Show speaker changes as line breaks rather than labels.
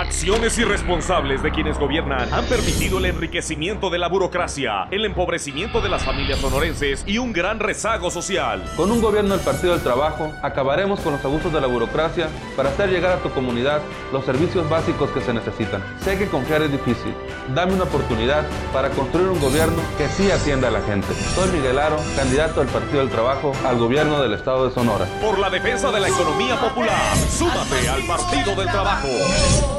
Acciones irresponsables de quienes gobiernan han permitido el enriquecimiento de la burocracia, el empobrecimiento de las familias sonorenses y un gran rezago social.
Con un gobierno del Partido del Trabajo, acabaremos con los abusos de la burocracia para hacer llegar a tu comunidad los servicios básicos que se necesitan. Sé que confiar es difícil. Dame una oportunidad para construir un gobierno que sí atienda a la gente. Soy Miguel Aro, candidato del Partido del Trabajo al gobierno del Estado de Sonora.
Por la defensa de la economía popular, súmate al Partido del Trabajo.